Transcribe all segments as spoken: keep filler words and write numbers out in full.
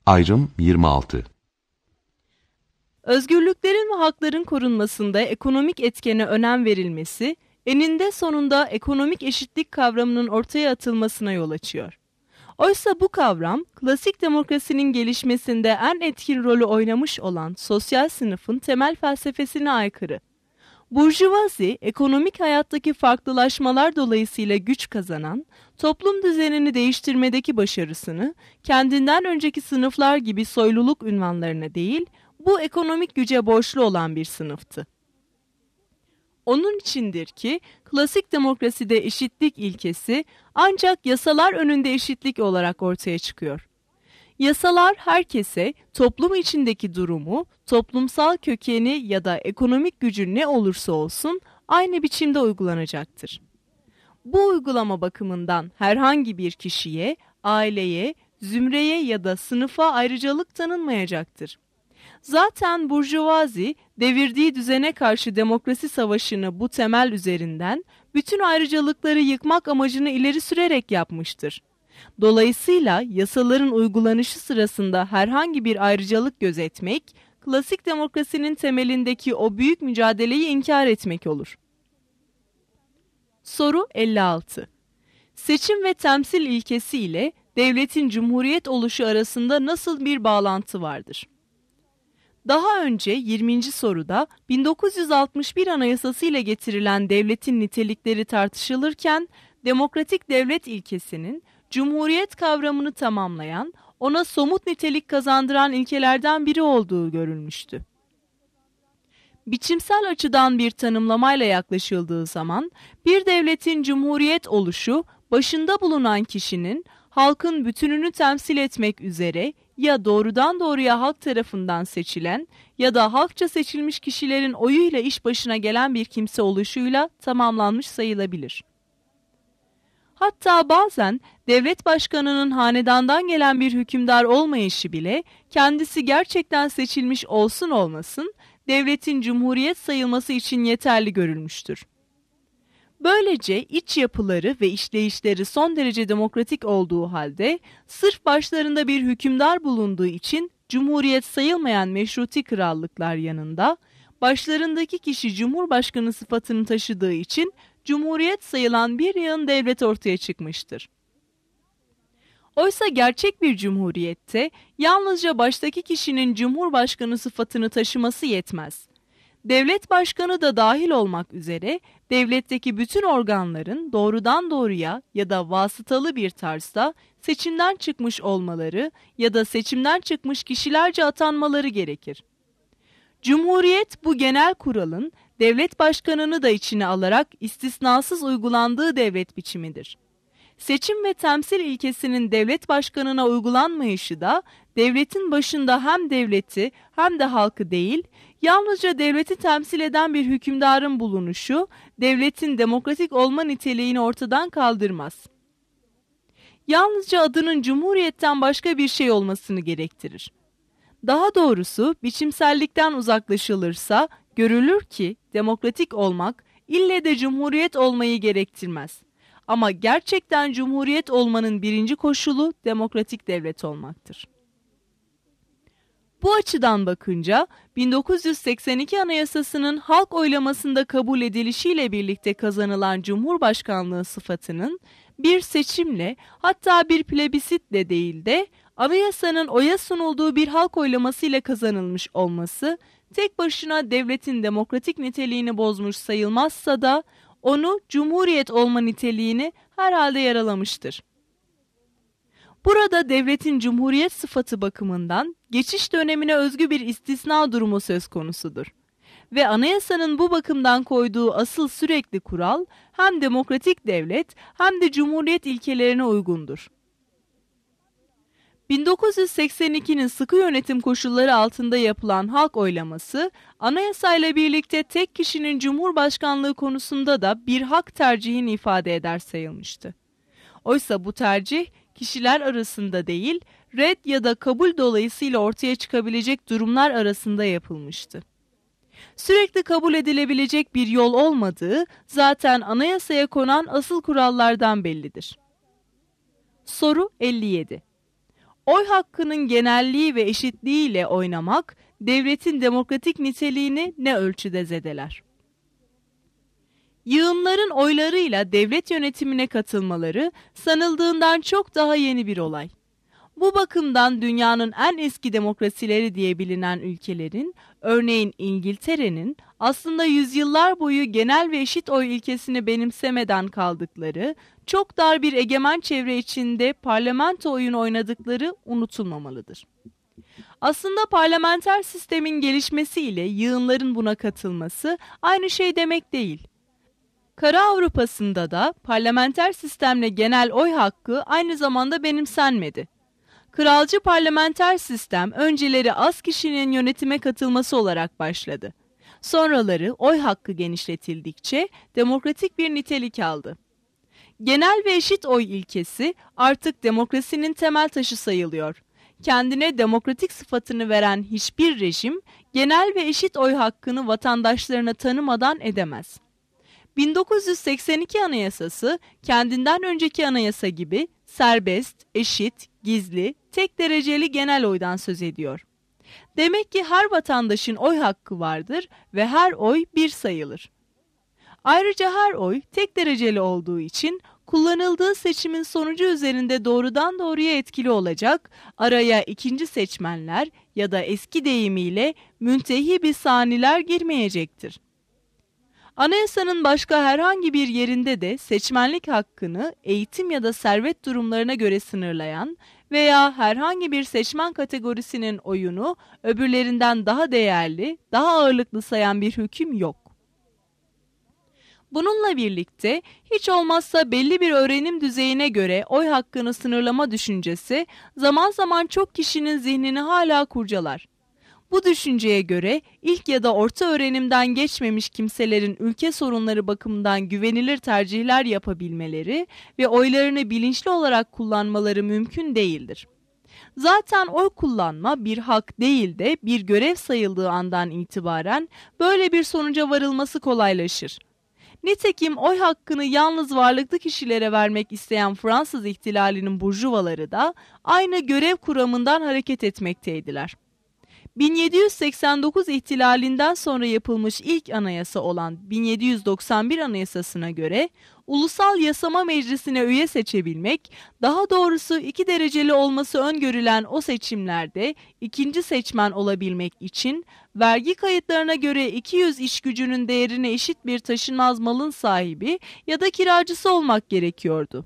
Ayrım yirmi altı. Özgürlüklerin ve hakların korunmasında ekonomik etkene önem verilmesi, eninde sonunda ekonomik eşitlik kavramının ortaya atılmasına yol açıyor. Oysa bu kavram, klasik demokrasinin gelişmesinde en etkili rolü oynamış olan sosyal sınıfın temel felsefesine aykırı. Burjuvazi, ekonomik hayattaki farklılaşmalar dolayısıyla güç kazanan, toplum düzenini değiştirmedeki başarısını, kendinden önceki sınıflar gibi soyluluk unvanlarına değil, bu ekonomik güce borçlu olan bir sınıftı. Onun içindir ki, klasik demokraside eşitlik ilkesi ancak yasalar önünde eşitlik olarak ortaya çıkıyor. Yasalar herkese toplum içindeki durumu, toplumsal kökeni ya da ekonomik gücü ne olursa olsun aynı biçimde uygulanacaktır. Bu uygulama bakımından herhangi bir kişiye, aileye, zümreye ya da sınıfa ayrıcalık tanınmayacaktır. Zaten Burjuvazi, devirdiği düzene karşı demokrasi savaşını bu temel üzerinden bütün ayrıcalıkları yıkmak amacını ileri sürerek yapmıştır. Dolayısıyla yasaların uygulanışı sırasında herhangi bir ayrıcalık gözetmek, klasik demokrasinin temelindeki o büyük mücadeleyi inkar etmek olur. Soru elli altı. Seçim ve temsil ilkesi ile devletin cumhuriyet oluşu arasında nasıl bir bağlantı vardır? Daha önce yirminci soruda bin dokuz yüz altmış bir Anayasası ile getirilen devletin nitelikleri tartışılırken, demokratik devlet ilkesinin cumhuriyet kavramını tamamlayan, ona somut nitelik kazandıran ilkelerden biri olduğu görülmüştü. Biçimsel açıdan bir tanımlamayla yaklaşıldığı zaman, bir devletin cumhuriyet oluşu, başında bulunan kişinin halkın bütününü temsil etmek üzere ya doğrudan doğruya halk tarafından seçilen ya da halkça seçilmiş kişilerin oyuyla iş başına gelen bir kimse oluşuyla tamamlanmış sayılabilir. Hatta bazen devlet başkanının hanedandan gelen bir hükümdar olmayışı bile kendisi gerçekten seçilmiş olsun olmasın devletin cumhuriyet sayılması için yeterli görülmüştür. Böylece iç yapıları ve işleyişleri son derece demokratik olduğu halde sırf başlarında bir hükümdar bulunduğu için cumhuriyet sayılmayan meşruti krallıklar yanında başlarındaki kişi cumhurbaşkanı sıfatını taşıdığı için cumhuriyet sayılan bir yığın devlet ortaya çıkmıştır. Oysa gerçek bir cumhuriyette yalnızca baştaki kişinin cumhurbaşkanı sıfatını taşıması yetmez. Devlet başkanı da dahil olmak üzere devletteki bütün organların doğrudan doğruya ya da vasıtalı bir tarzda seçimden çıkmış olmaları ya da seçimden çıkmış kişilerce atanmaları gerekir. Cumhuriyet bu genel kuralın devlet başkanını da içine alarak istisnasız uygulandığı devlet biçimidir. Seçim ve temsil ilkesinin devlet başkanına uygulanmayışı da devletin başında hem devleti hem de halkı değil, yalnızca devleti temsil eden bir hükümdarın bulunuşu, devletin demokratik olma niteliğini ortadan kaldırmaz. Yalnızca adının cumhuriyetten başka bir şey olmasını gerektirir. Daha doğrusu biçimsellikten uzaklaşılırsa görülür ki demokratik olmak ille de cumhuriyet olmayı gerektirmez. Ama gerçekten cumhuriyet olmanın birinci koşulu demokratik devlet olmaktır. Bu açıdan bakınca bin dokuz yüz seksen iki Anayasası'nın halk oylamasında kabul edilişiyle birlikte kazanılan Cumhurbaşkanlığı sıfatının bir seçimle hatta bir plebisitle değil de anayasanın oya sunulduğu bir halk oylamasıyla kazanılmış olması tek başına devletin demokratik niteliğini bozmuş sayılmazsa da onu cumhuriyet olma niteliğini herhalde yaralamıştır. Burada devletin cumhuriyet sıfatı bakımından geçiş dönemine özgü bir istisna durumu söz konusudur. Ve anayasanın bu bakımdan koyduğu asıl sürekli kural hem demokratik devlet hem de cumhuriyet ilkelerine uygundur. bin dokuz yüz seksen ikinin sıkı yönetim koşulları altında yapılan halk oylaması, anayasayla birlikte tek kişinin cumhurbaşkanlığı konusunda da bir hak tercihini ifade eder sayılmıştı. Oysa bu tercih kişiler arasında değil, red ya da kabul dolayısıyla ortaya çıkabilecek durumlar arasında yapılmıştı. Sürekli kabul edilebilecek bir yol olmadığı zaten anayasaya konan asıl kurallardan bellidir. Soru elli yedi. Oy hakkının genelliği ve eşitliğiyle oynamak, devletin demokratik niteliğini ne ölçüde zedeler? Yığınların oylarıyla devlet yönetimine katılmaları sanıldığından çok daha yeni bir olay. Bu bakımdan dünyanın en eski demokrasileri diye bilinen ülkelerin, örneğin İngiltere'nin aslında yüzyıllar boyu genel ve eşit oy ilkesini benimsemeden kaldıkları, çok dar bir egemen çevre içinde parlamento oyunu oynadıkları unutulmamalıdır. Aslında parlamenter sistemin gelişmesiyle yığınların buna katılması aynı şey demek değil. Kara Avrupa'sında da parlamenter sistemle genel oy hakkı aynı zamanda benimsenmedi. Kralcı parlamenter sistem önceleri az kişinin yönetime katılması olarak başladı. Sonraları oy hakkı genişletildikçe demokratik bir nitelik aldı. Genel ve eşit oy ilkesi artık demokrasinin temel taşı sayılıyor. Kendine demokratik sıfatını veren hiçbir rejim, genel ve eşit oy hakkını vatandaşlarına tanımadan edemez. bin dokuz yüz seksen iki Anayasası, kendinden önceki anayasa gibi serbest, eşit, gizli, tek dereceli genel oydan söz ediyor. Demek ki her vatandaşın oy hakkı vardır ve her oy bir sayılır. Ayrıca her oy tek dereceli olduğu için kullanıldığı seçimin sonucu üzerinde doğrudan doğruya etkili olacak, araya ikinci seçmenler ya da eski deyimiyle müntehi saniler girmeyecektir. Anayasanın başka herhangi bir yerinde de seçmenlik hakkını eğitim ya da servet durumlarına göre sınırlayan veya herhangi bir seçmen kategorisinin oyunu öbürlerinden daha değerli, daha ağırlıklı sayan bir hüküm yok. Bununla birlikte hiç olmazsa belli bir öğrenim düzeyine göre oy hakkını sınırlama düşüncesi zaman zaman çok kişinin zihnini hala kurcalar. Bu düşünceye göre ilk ya da orta öğrenimden geçmemiş kimselerin ülke sorunları bakımından güvenilir tercihler yapabilmeleri ve oylarını bilinçli olarak kullanmaları mümkün değildir. Zaten oy kullanma bir hak değil de bir görev sayıldığı andan itibaren böyle bir sonuca varılması kolaylaşır. Nitekim oy hakkını yalnız varlıklı kişilere vermek isteyen Fransız ihtilalinin burjuvaları da aynı görev kuramından hareket etmekteydiler. bin yedi yüz seksen dokuz ihtilalinden sonra yapılmış ilk anayasa olan bin yedi yüz doksan bir Anayasası'na göre Ulusal Yasama Meclisi'ne üye seçebilmek, daha doğrusu iki dereceli olması öngörülen o seçimlerde ikinci seçmen olabilmek için vergi kayıtlarına göre iki yüz iş gücünün değerine eşit bir taşınmaz malın sahibi ya da kiracısı olmak gerekiyordu.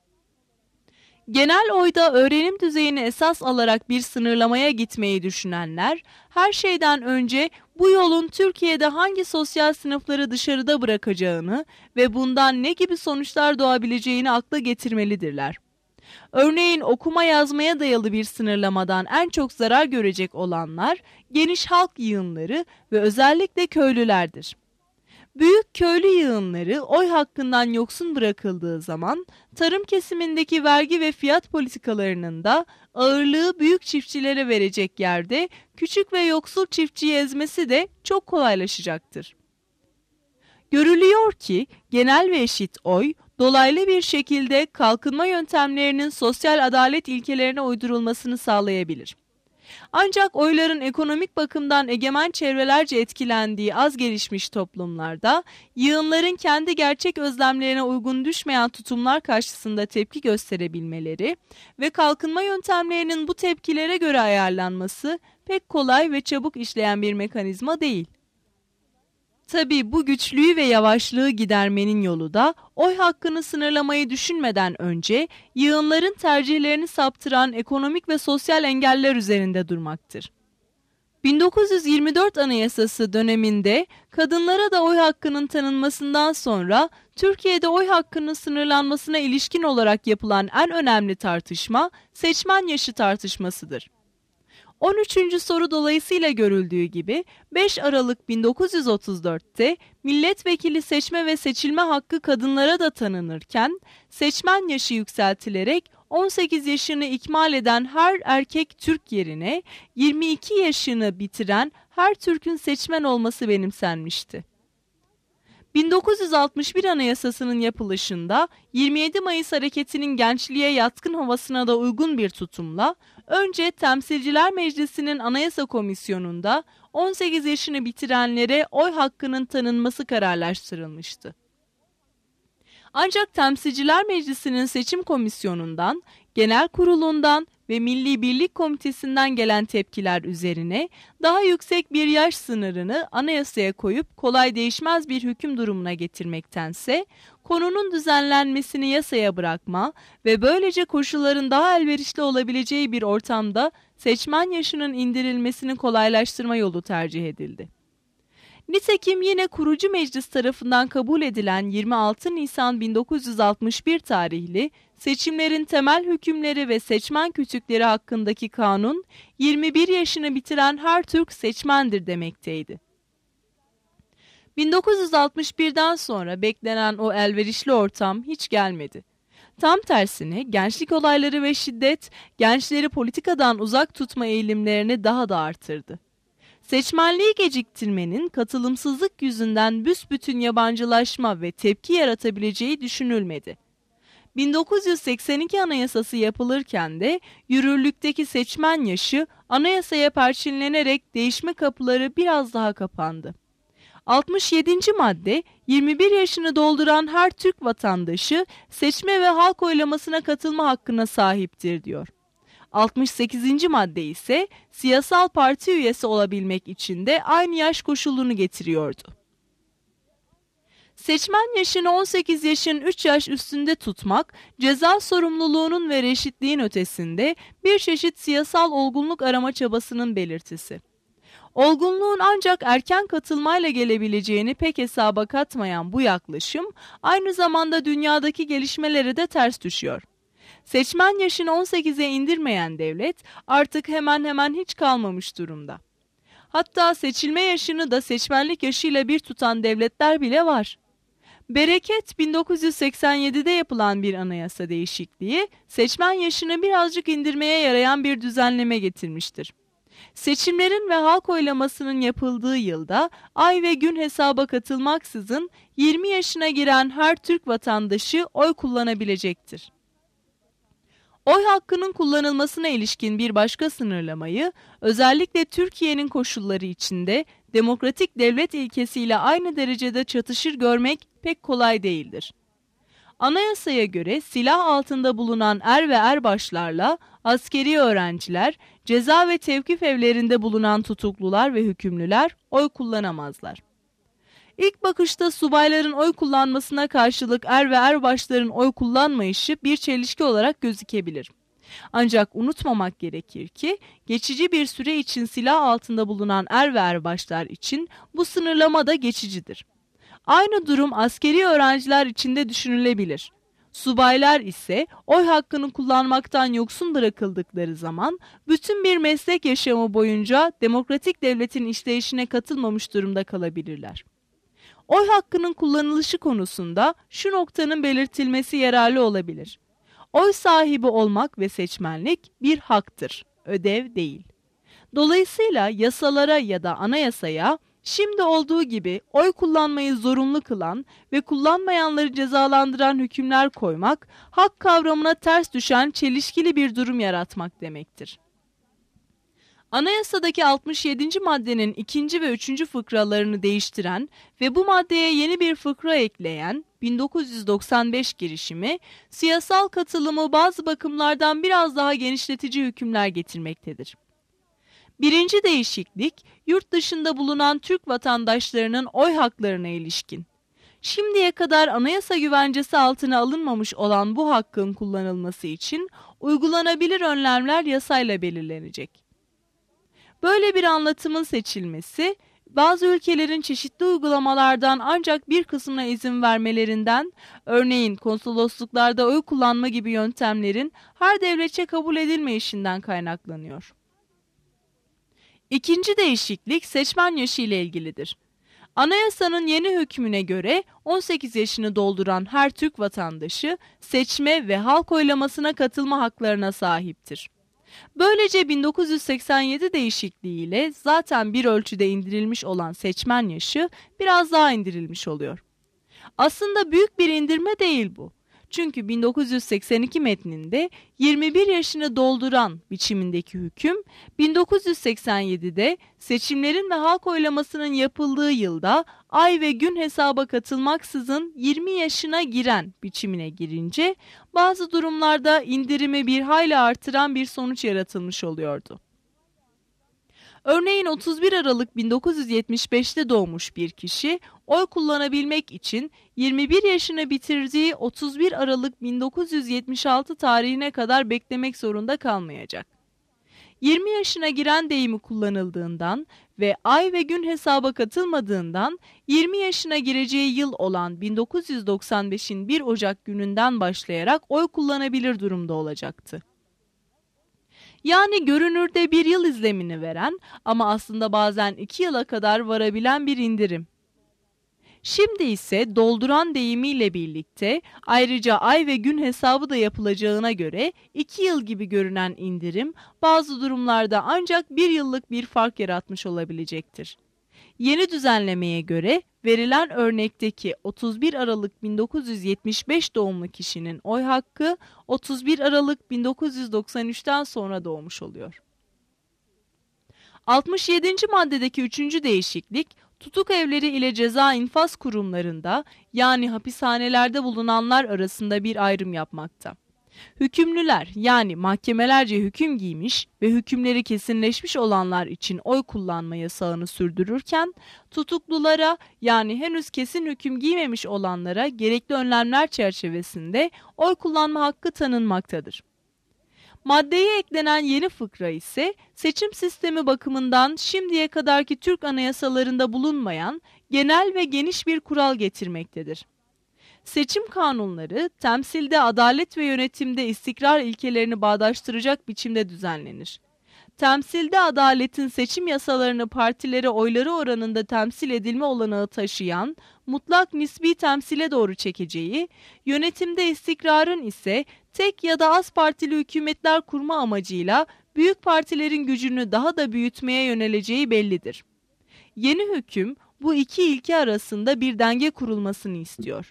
Genel oyda öğrenim düzeyini esas alarak bir sınırlamaya gitmeyi düşünenler, her şeyden önce bu yolun Türkiye'de hangi sosyal sınıfları dışarıda bırakacağını ve bundan ne gibi sonuçlar doğabileceğini akla getirmelidirler. Örneğin okuma yazmaya dayalı bir sınırlamadan en çok zarar görecek olanlar geniş halk yığınları ve özellikle köylülerdir. Büyük köylü yığınları oy hakkından yoksun bırakıldığı zaman tarım kesimindeki vergi ve fiyat politikalarının da ağırlığı büyük çiftçilere verecek yerde küçük ve yoksul çiftçiyi ezmesi de çok kolaylaşacaktır. Görülüyor ki genel ve eşit oy dolaylı bir şekilde kalkınma yöntemlerinin sosyal adalet ilkelerine uydurulmasını sağlayabilir. Ancak oyların ekonomik bakımdan egemen çevrelerce etkilendiği az gelişmiş toplumlarda yığınların kendi gerçek özlemlerine uygun düşmeyen tutumlar karşısında tepki gösterebilmeleri ve kalkınma yöntemlerinin bu tepkilere göre ayarlanması pek kolay ve çabuk işleyen bir mekanizma değil. Tabii bu güçlüğü ve yavaşlığı gidermenin yolu da oy hakkını sınırlamayı düşünmeden önce yığınların tercihlerini saptıran ekonomik ve sosyal engeller üzerinde durmaktır. bin dokuz yüz yirmi dört Anayasası döneminde kadınlara da oy hakkının tanınmasından sonra Türkiye'de oy hakkının sınırlanmasına ilişkin olarak yapılan en önemli tartışma seçmen yaşı tartışmasıdır. on üçüncü soru dolayısıyla görüldüğü gibi beş Aralık bin dokuz yüz otuz dört'te milletvekili seçme ve seçilme hakkı kadınlara da tanınırken seçmen yaşı yükseltilerek on sekiz yaşını ikmal eden her erkek Türk yerine yirmi iki yaşını bitiren her Türk'ün seçmen olması benimsenmişti. bin dokuz yüz altmış bir Anayasası'nın yapılışında yirmi yedi Mayıs hareketinin gençliğe yatkın havasına da uygun bir tutumla önce Temsilciler Meclisi'nin Anayasa Komisyonu'nda on sekiz yaşını bitirenlere oy hakkının tanınması kararlaştırılmıştı. Ancak Temsilciler Meclisi'nin seçim komisyonundan, genel kurulundan ve Milli Birlik Komitesi'nden gelen tepkiler üzerine daha yüksek bir yaş sınırını anayasaya koyup kolay değişmez bir hüküm durumuna getirmektense, konunun düzenlenmesini yasaya bırakma ve böylece koşulların daha elverişli olabileceği bir ortamda seçmen yaşının indirilmesini kolaylaştırma yolu tercih edildi. Nitekim yine kurucu meclis tarafından kabul edilen yirmi altı Nisan bin dokuz yüz altmış bir tarihli seçimlerin temel hükümleri ve seçmen kütükleri hakkındaki kanun, yirmi bir yaşını bitiren her Türk seçmendir demekteydi. bin dokuz yüz altmış birden sonra beklenen o elverişli ortam hiç gelmedi. Tam tersine gençlik olayları ve şiddet, gençleri politikadan uzak tutma eğilimlerini daha da artırdı. Seçmenliği geciktirmenin katılımsızlık yüzünden büsbütün yabancılaşma ve tepki yaratabileceği düşünülmedi. bin dokuz yüz seksen iki Anayasası yapılırken de yürürlükteki seçmen yaşı anayasaya perçinlenerek değişme kapıları biraz daha kapandı. altmış yedinci madde, yirmi bir yaşını dolduran her Türk vatandaşı seçme ve halk oylamasına katılma hakkına sahiptir diyor. altmış sekizinci madde ise siyasal parti üyesi olabilmek için de aynı yaş koşulunu getiriyordu. Seçmen yaşını on sekiz yaşın üç yaş üstünde tutmak, ceza sorumluluğunun ve reşitliğin ötesinde bir çeşit siyasal olgunluk arama çabasının belirtisi. Olgunluğun ancak erken katılmayla gelebileceğini pek hesaba katmayan bu yaklaşım, aynı zamanda dünyadaki gelişmelere de ters düşüyor. Seçmen yaşını on sekize indirmeyen devlet artık hemen hemen hiç kalmamış durumda. Hatta seçilme yaşını da seçmenlik yaşıyla bir tutan devletler bile var. Bereket bin dokuz yüz seksen yedide yapılan bir anayasa değişikliği seçmen yaşını birazcık indirmeye yarayan bir düzenleme getirmiştir. Seçimlerin ve halk oylamasının yapıldığı yılda ay ve gün hesaba katılmaksızın yirmi yaşına giren her Türk vatandaşı oy kullanabilecektir. Oy hakkının kullanılmasına ilişkin bir başka sınırlamayı, özellikle Türkiye'nin koşulları içinde demokratik devlet ilkesiyle aynı derecede çatışır görmek pek kolay değildir. Anayasaya göre silah altında bulunan er ve erbaşlarla askeri öğrenciler, ceza ve tevkif evlerinde bulunan tutuklular ve hükümlüler oy kullanamazlar. İlk bakışta subayların oy kullanmasına karşılık er ve erbaşların oy kullanmayışı bir çelişki olarak gözükebilir. Ancak unutmamak gerekir ki geçici bir süre için silah altında bulunan er ve erbaşlar için bu sınırlama da geçicidir. Aynı durum askeri öğrenciler için de düşünülebilir. Subaylar ise oy hakkını kullanmaktan yoksun bırakıldıkları zaman bütün bir meslek yaşamı boyunca demokratik devletin işleyişine katılmamış durumda kalabilirler. Oy hakkının kullanılışı konusunda şu noktanın belirtilmesi yararlı olabilir. Oy sahibi olmak ve seçmenlik bir haktır, ödev değil. Dolayısıyla yasalara ya da anayasaya şimdi olduğu gibi oy kullanmayı zorunlu kılan ve kullanmayanları cezalandıran hükümler koymak, hak kavramına ters düşen çelişkili bir durum yaratmak demektir. Anayasadaki altmış yedinci maddenin ikinci ve üçüncü fıkralarını değiştiren ve bu maddeye yeni bir fıkra ekleyen bin dokuz yüz doksan beş girişimi, siyasal katılımı bazı bakımlardan biraz daha genişletici hükümler getirmektedir. Birinci değişiklik, yurt dışında bulunan Türk vatandaşlarının oy haklarına ilişkin. Şimdiye kadar anayasa güvencesi altına alınmamış olan bu hakkın kullanılması için uygulanabilir önlemler yasayla belirlenecek. Böyle bir anlatımın seçilmesi, bazı ülkelerin çeşitli uygulamalardan ancak bir kısmına izin vermelerinden, örneğin konsolosluklarda oy kullanma gibi yöntemlerin her devletçe kabul edilmeyişinden kaynaklanıyor. İkinci değişiklik seçmen yaşı ile ilgilidir. Anayasanın yeni hükmüne göre on sekiz yaşını dolduran her Türk vatandaşı seçme ve halk oylamasına katılma haklarına sahiptir. Böylece bin dokuz yüz seksen yedi değişikliğiyle zaten bir ölçüde indirilmiş olan seçmen yaşı biraz daha indirilmiş oluyor. Aslında büyük bir indirme değil bu. Çünkü bin dokuz yüz seksen iki metninde yirmi bir yaşını dolduran biçimindeki hüküm, bin dokuz yüz seksen yedide seçimlerin ve halk oylamasının yapıldığı yılda ay ve gün hesaba katılmaksızın yirmi yaşına giren biçimine girince bazı durumlarda indirimi bir hayli artıran bir sonuç yaratılmış oluyordu. Örneğin otuz bir Aralık bin dokuz yüz yetmiş beşte doğmuş bir kişi oy kullanabilmek için yirmi bir yaşını bitirdiği otuz bir Aralık bin dokuz yüz yetmiş altı tarihine kadar beklemek zorunda kalmayacak. yirmi yaşına giren deyimi kullanıldığından ve ay ve gün hesaba katılmadığından yirmi yaşına gireceği yıl olan bin dokuz yüz doksan beşin bir Ocak gününden başlayarak oy kullanabilir durumda olacaktı. Yani görünürde bir yıl izlemini veren ama aslında bazen iki yıla kadar varabilen bir indirim. Şimdi ise dolduran deyimiyle birlikte ayrıca ay ve gün hesabı da yapılacağına göre iki yıl gibi görünen indirim bazı durumlarda ancak bir yıllık bir fark yaratmış olabilecektir. Yeni düzenlemeye göre verilen örnekteki otuz bir Aralık bin dokuz yüz yetmiş beş doğumlu kişinin oy hakkı otuz bir Aralık bin dokuz yüz doksan üçten sonra doğmuş oluyor. altmış yedinci maddedeki üçüncü değişiklik, tutuk evleri ile ceza infaz kurumlarında yani hapishanelerde bulunanlar arasında bir ayrım yapmakta. Hükümlüler yani mahkemelerce hüküm giymiş ve hükümleri kesinleşmiş olanlar için oy kullanma yasağını sürdürürken, tutuklulara yani henüz kesin hüküm giymemiş olanlara gerekli önlemler çerçevesinde oy kullanma hakkı tanınmaktadır. Maddeye eklenen yeni fıkra ise seçim sistemi bakımından şimdiye kadarki Türk anayasalarında bulunmayan genel ve geniş bir kural getirmektedir. Seçim kanunları temsilde adalet ve yönetimde istikrar ilkelerini bağdaştıracak biçimde düzenlenir. Temsilde adaletin seçim yasalarını partilere oyları oranında temsil edilme olanağı taşıyan mutlak nisbi temsile doğru çekeceği, yönetimde istikrarın ise tek ya da az partili hükümetler kurma amacıyla büyük partilerin gücünü daha da büyütmeye yöneleceği bellidir. Yeni hüküm bu iki ilke arasında bir denge kurulmasını istiyor.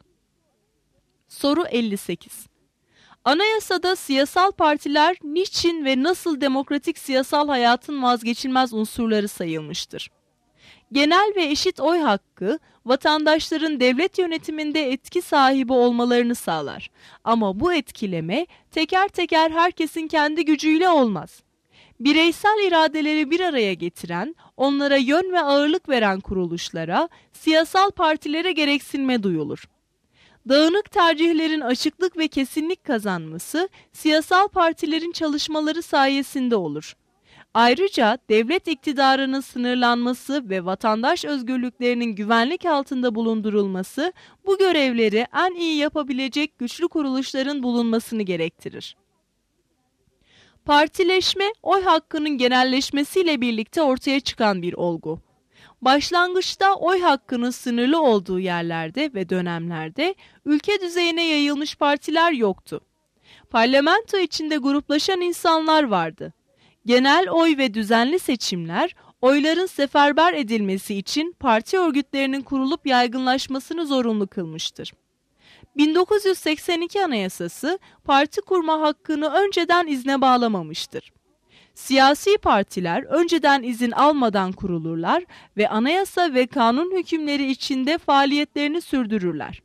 Soru elli sekiz. Anayasada siyasal partiler niçin ve nasıl demokratik siyasal hayatın vazgeçilmez unsurları sayılmıştır? Genel ve eşit oy hakkı, vatandaşların devlet yönetiminde etki sahibi olmalarını sağlar. Ama bu etkileme teker teker herkesin kendi gücüyle olmaz. Bireysel iradeleri bir araya getiren, onlara yön ve ağırlık veren kuruluşlara, siyasal partilere gereksinme duyulur. Dağınık tercihlerin açıklık ve kesinlik kazanması siyasal partilerin çalışmaları sayesinde olur. Ayrıca devlet iktidarının sınırlanması ve vatandaş özgürlüklerinin güvenlik altında bulundurulması bu görevleri en iyi yapabilecek güçlü kuruluşların bulunmasını gerektirir. Partileşme, oy hakkının genelleşmesiyle birlikte ortaya çıkan bir olgu. Başlangıçta oy hakkının sınırlı olduğu yerlerde ve dönemlerde ülke düzeyine yayılmış partiler yoktu. Parlamento içinde gruplaşan insanlar vardı. Genel oy ve düzenli seçimler, oyların seferber edilmesi için parti örgütlerinin kurulup yaygınlaşmasını zorunlu kılmıştır. bin dokuz yüz seksen iki Anayasası parti kurma hakkını önceden izne bağlamamıştır. Siyasi partiler önceden izin almadan kurulurlar ve anayasa ve kanun hükümleri içinde faaliyetlerini sürdürürler.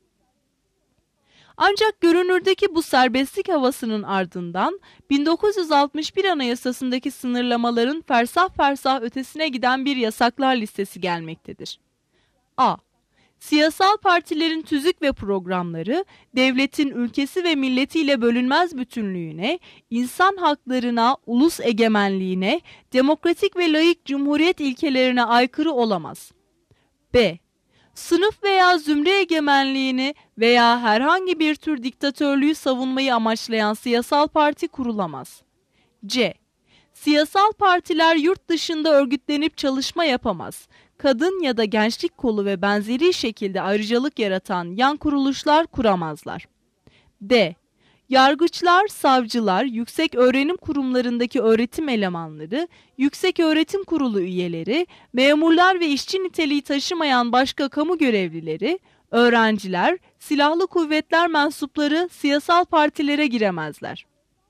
Ancak görünürdeki bu serbestlik havasının ardından bin dokuz yüz altmış bir Anayasasındaki sınırlamaların fersah fersah ötesine giden bir yasaklar listesi gelmektedir. A. Siyasal partilerin tüzük ve programları, devletin ülkesi ve milletiyle bölünmez bütünlüğüne, insan haklarına, ulus egemenliğine, demokratik ve laik cumhuriyet ilkelerine aykırı olamaz. B. Sınıf veya zümre egemenliğini veya herhangi bir tür diktatörlüğü savunmayı amaçlayan siyasal parti kurulamaz. C. Siyasal partiler yurt dışında örgütlenip çalışma yapamaz. Kadın ya da gençlik kolu ve benzeri şekilde ayrıcalık yaratan yan kuruluşlar kuramazlar. D. Yargıçlar, savcılar, yüksek öğrenim kurumlarındaki öğretim elemanları, yüksek öğretim kurulu üyeleri, memurlar ve işçi niteliği taşımayan başka kamu görevlileri, Öğrenciler, silahlı kuvvetler mensupları siyasal partilere giremezler.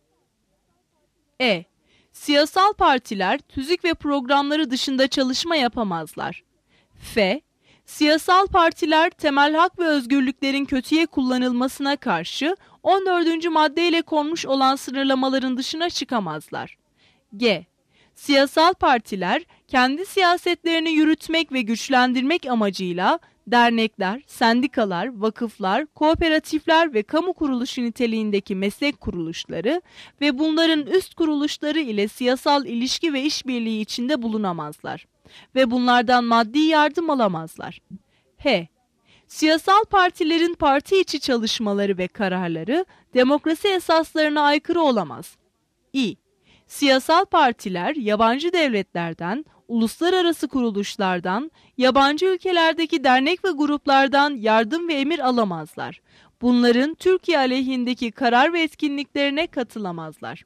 E. Siyasal partiler tüzük ve programları dışında çalışma yapamazlar. F. Siyasal partiler temel hak ve özgürlüklerin kötüye kullanılmasına karşı on dördüncü maddeyle konmuş olan sınırlamaların dışına çıkamazlar. G. Siyasal partiler kendi siyasetlerini yürütmek ve güçlendirmek amacıyla dernekler, sendikalar, vakıflar, kooperatifler ve kamu kuruluşu niteliğindeki meslek kuruluşları ve bunların üst kuruluşları ile siyasal ilişki ve işbirliği içinde bulunamazlar ve bunlardan maddi yardım alamazlar. H. Siyasal partilerin parti içi çalışmaları ve kararları demokrasi esaslarına aykırı olamaz. İ. Siyasal partiler yabancı devletlerden, uluslararası kuruluşlardan, yabancı ülkelerdeki dernek ve gruplardan yardım ve emir alamazlar. Bunların Türkiye aleyhindeki karar ve etkinliklerine katılamazlar.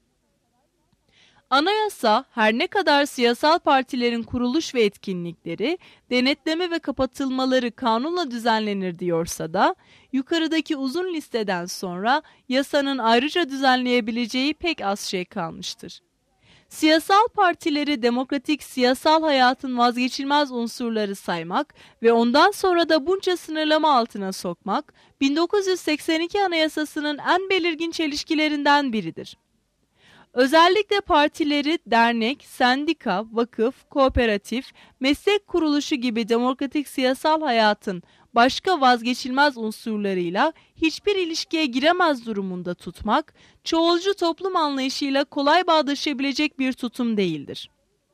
Anayasa her ne kadar siyasal partilerin kuruluş ve etkinlikleri, denetleme ve kapatılmaları kanunla düzenlenir diyorsa da, yukarıdaki uzun listeden sonra yasanın ayrıca düzenleyebileceği pek az şey kalmıştır. Siyasal partileri demokratik siyasal hayatın vazgeçilmez unsurları saymak ve ondan sonra da bunca sınırlama altına sokmak, bin dokuz yüz seksen iki Anayasası'nın en belirgin çelişkilerinden biridir. Özellikle partileri dernek, sendika, vakıf, kooperatif, meslek kuruluşu gibi demokratik siyasal hayatın başka vazgeçilmez unsurlarıyla hiçbir ilişkiye giremez durumunda tutmak, çoğulcu toplum anlayışıyla kolay bağdaşabilecek bir tutum değildir.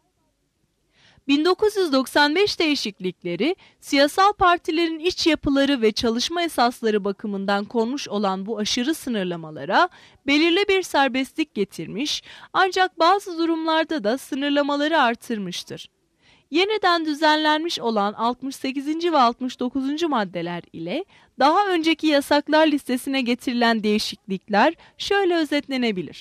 bin dokuz yüz doksan beş değişiklikleri, siyasal partilerin iç yapıları ve çalışma esasları bakımından konmuş olan bu aşırı sınırlamalara belirli bir serbestlik getirmiş, ancak bazı durumlarda da sınırlamaları artırmıştır. Yeniden düzenlenmiş olan altmış sekizinci ve altmış dokuzuncu maddeler ile daha önceki yasaklar listesine getirilen değişiklikler şöyle özetlenebilir.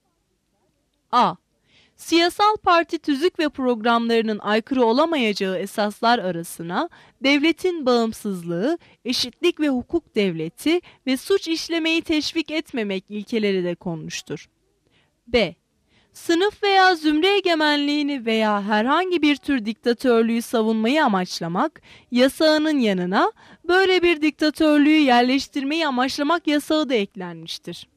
A. Siyasal parti tüzük ve programlarının aykırı olamayacağı esaslar arasına devletin bağımsızlığı, eşitlik ve hukuk devleti ve suç işlemeyi teşvik etmemek ilkeleri de konmuştur. B. Sınıf veya zümre egemenliğini veya herhangi bir tür diktatörlüğü savunmayı amaçlamak yasağının yanına böyle bir diktatörlüğü yerleştirmeyi amaçlamak yasağı da eklenmiştir.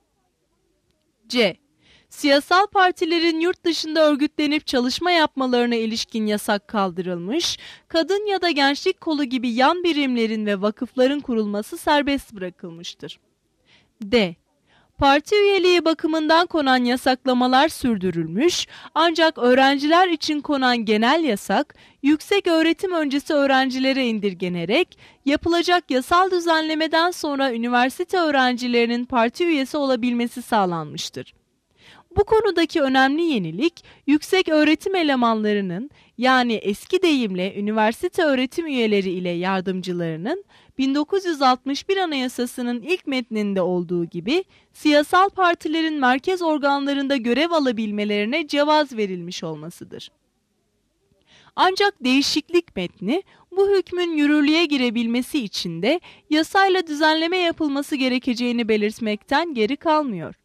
C. Siyasal partilerin yurt dışında örgütlenip çalışma yapmalarına ilişkin yasak kaldırılmış, kadın ya da gençlik kolu gibi yan birimlerin ve vakıfların kurulması serbest bırakılmıştır. D. Parti üyeliği bakımından konan yasaklamalar sürdürülmüş, ancak öğrenciler için konan genel yasak, yüksek öğretim öncesi öğrencilere indirgenerek, yapılacak yasal düzenlemeden sonra üniversite öğrencilerinin parti üyesi olabilmesi sağlanmıştır. Bu konudaki önemli yenilik, yüksek öğretim elemanlarının, yani eski deyimle üniversite öğretim üyeleri ile yardımcılarının, bin dokuz yüz altmış bir Anayasası'nın ilk metninde olduğu gibi siyasal partilerin merkez organlarında görev alabilmelerine cevaz verilmiş olmasıdır. Ancak değişiklik metni bu hükmün yürürlüğe girebilmesi için de yasayla düzenleme yapılması gerekeceğini belirtmekten geri kalmıyor.